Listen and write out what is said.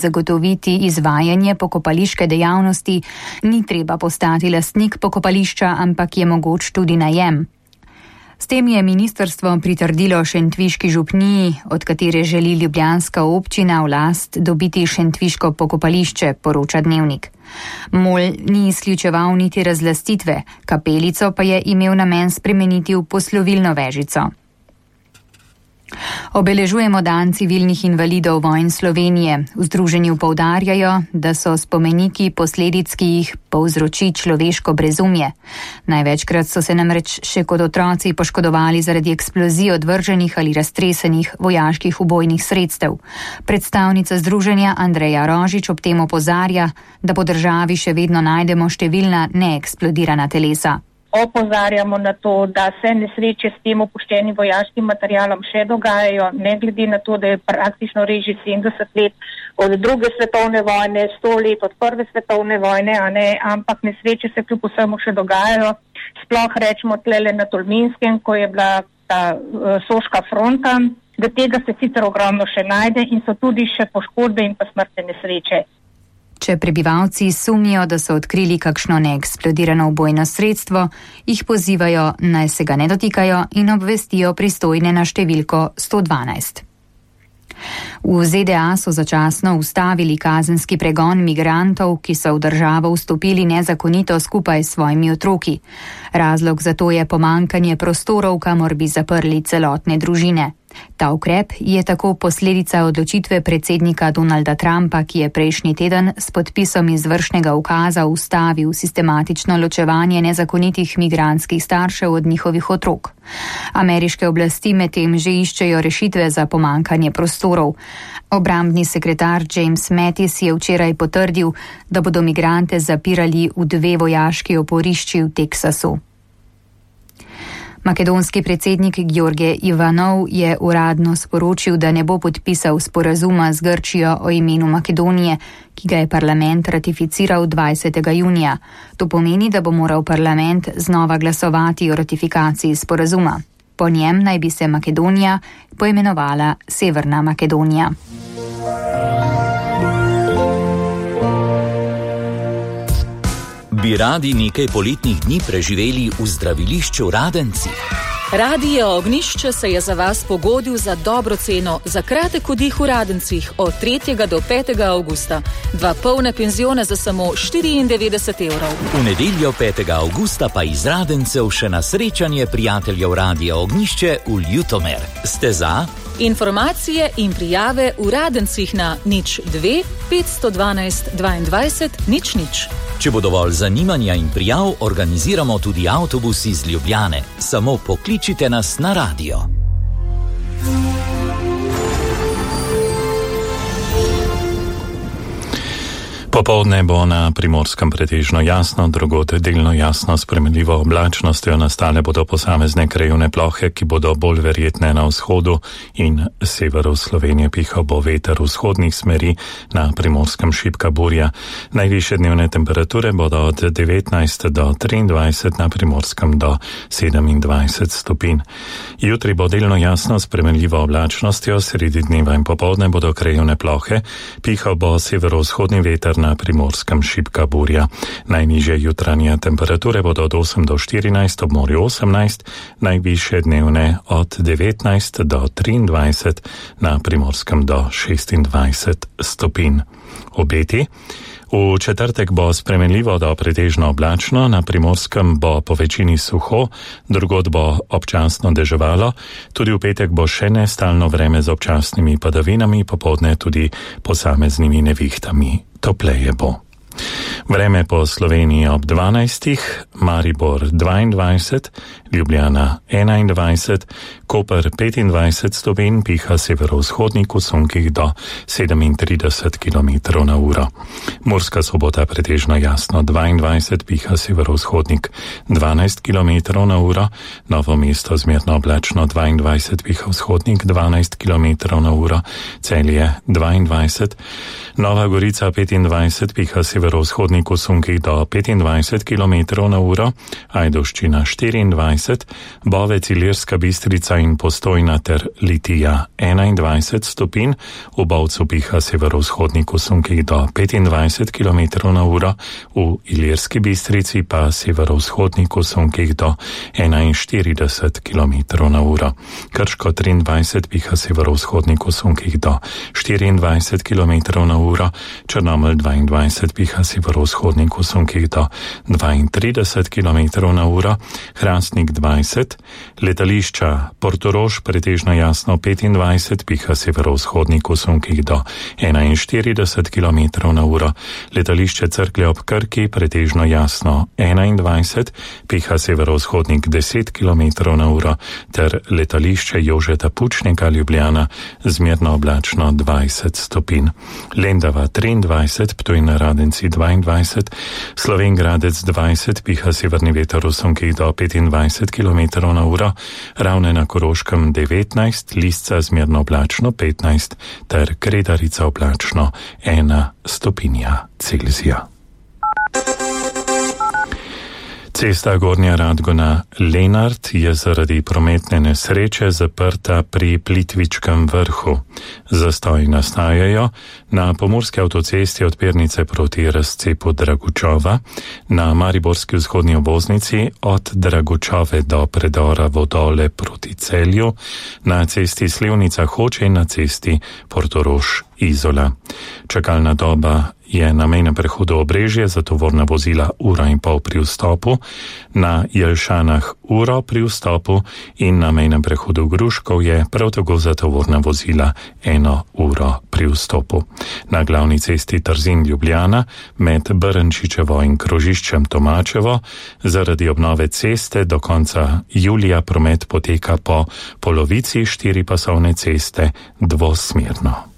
zagotoviti izvajanje pokopališke dejavnosti, ni treba postati lastnik pokopališča, ampak je mogoč tudi najem. S tem je ministrstvo pritrdilo šentviški župniji, od katere želi ljubljanska občina v last dobiti šentviško pokopališče, poroča Dnevnik. MOL ni izključeval niti razlastitve, kapelico pa je imel namen spremeniti v poslovilno vežico. Obeležujemo dan civilnih invalidov vojn Slovenije. V združenju poudarjajo, da so spomeniki posledic, ki jih povzroči človeško brezumje. Največkrat so se namreč še kot otroci poškodovali zaradi eksplozij odvrženih ali raztresenih vojaških ubojnih sredstev. Predstavnica združenja Andreja Rožič ob tem opozarja, da po državi še vedno najdemo številna neeksplodirana telesa. Opozarjamo na to, da se nesreče s tem opuščenim vojaškim materialom še dogajajo, ne glede na to, da je praktično res že 70 let od druge svetovne vojne, 100 let od prve svetovne vojne, ampak nesreče se kljub vsemu še dogajajo. Sploh rečemo tlele na Tolminskem, ko je bila ta soška fronta, da tega se sicer ogromno še najde in so tudi še poškodbe in pa smrtne nesreče. Če prebivalci sumijo, da so odkrili kakšno neeksplodirano ubojno sredstvo, jih pozivajo, naj se ga ne dotikajo in obvestijo pristojne na številko 112. V ZDA so začasno ustavili kazenski pregon migrantov, ki so v državo vstopili nezakonito skupaj s svojimi otroki. Razlog za to je pomanjkanje prostorov, kamor bi zaprli celotne družine. Ta ukrep je tako posledica odločitve predsednika Donalda Trumpa, ki je prejšnji teden s podpisom izvršnega ukaza ustavil sistematično ločevanje nezakonitih migrantskih staršev od njihovih otrok. Ameriške oblasti medtem že iščejo rešitve za pomanjkanje prostorov. Obrambni sekretar James Mattis je včeraj potrdil, da bodo migrante zapirali v 2 vojaški oporišči v Teksasu. Makedonski predsednik Gjorge Ivanov je uradno sporočil, da ne bo podpisal sporazuma z Grčijo o imenu Makedonije, ki ga je parlament ratificiral 20. junija. To pomeni, da bo moral parlament znova glasovati o ratifikaciji sporazuma. Po njem naj bi se Makedonija poimenovala Severna Makedonija. Bi radi nekaj poletnih dni preživeli v zdravilišču Radenci? Radio Ognjišče se je za vas pogodil za dobro ceno za kratek oddih v Radencih od 3. do 5. avgusta. 2 polne penzione za samo 94 evrov. V nedeljo 5. avgusta pa iz Radencev še na srečanje prijateljev Radio Ognjišče v Ljutomer. Ste za? Informacije in prijave v Radencih na 02 512 22 00. Če bo dovolj zanimanja in prijav, organiziramo tudi avtobus iz Ljubljane. Samo pokličite nas na radio. Popoldne bo na Primorskem pretežno jasno, drugod delno jasno s spremenljivo oblačnostjo, nastale bodo posamezne krajevne plohe, ki bodo bolj verjetne na vzhodu in severu Slovenije. Pihal bo veter vzhodnih smeri, na Primorskem šibka burja. Najvišje dnevne temperature bodo od 19 do 23, na Primorskem do 27 stopinj. Jutri bo delno jasno s spremenljivo oblačnostjo, sredi dneva in popoldne bodo krajevne plohe, pihal bo severovzhodni veter, na Primorskem šibka burja. Najnižje jutranje temperature bodo od 8 do 14, ob morju 18, najvišje dnevne od 19 do 23, na Primorskem do 26 stopinj. Obeti. V četrtek bo spremenljivo do pretežno oblačno, na Primorskem bo po večini suho, drugod bo občasno deževalo, tudi v petek bo še nestalno vreme z občasnimi padavinami, popoldne tudi posameznimi nevihtami. Topleje bo. Vreme po Sloveniji ob 12, Maribor 22, Ljubljana 21, Koper 25 stopinj, piha severovzhodnik v sunkih do 37 km/h. Murska Sobota pretežno jasno 22, piha severovzhodnik 12 km/h, Novo Mesto zmerno oblačno 22, piha vzhodnik 12 km/h, Celje 22, Nova Gorica 25, piha severovzhodnik severovzhodniku sunkih do 25 km/h, Ajdovščina 24, Bovec, Ilirska Bistrica in Postojna ter Litija 21 stopinj, v Bovcu piha severovzhodniku sunkih do 25 km/h, v Ilirski Bistrici pa severovzhodniku sunkih do 41 km/h. Krško 23 piha severovzhodniku sunkih do 24 km/h, Črnomelj 22 piha severovzhodniku sunkih do 32 km/h, Hrastnik 20, letališča Portorož pretežno jasno 25 piha severovzhodniku sunkih do 41 km/h, letališče Cerklje ob Krki pretežno jasno 21 piha severovzhodnik 10 km/h ter letališče Jožeta Pučnika Ljubljana zmerno oblačno 20 stopinj. Lendava 23, Ptuj na Radenci 22, Slovenj Gradec 20 piha severni veter v sunkih do 25 km/h, Ravne na Koroškem 19, Lisca zmerno oblačno 15 ter Kredarica oblačno 1 stopinja Celzija. Cesta Gornja Radgona-Lenart je zaradi prometne nesreče zaprta pri Plitvičkem vrhu. Zastoji nastajajo na pomurski avtocesti od Pernice proti razcepu Dragučova, na mariborski vzhodni obvoznici od Dragučove do predora Vodole proti Celju, na cesti Slivnica-Hoče in na cesti Portorož-Izola. Čakalna doba je na mejnem prehodu Obrežje za tovorna vozila 1,5 ure pri vstopu, na Jelšanah 1 uro pri vstopu in na mejnem prehodu Gruškov je prav tako za tovorna vozila 1 uro pri vstopu. Na glavni cesti Trzin-Ljubljana med Brnčičevo in krožiščem Tomačevo zaradi obnove ceste do konca julija promet poteka po polovici 4-pasovne ceste dvosmerno.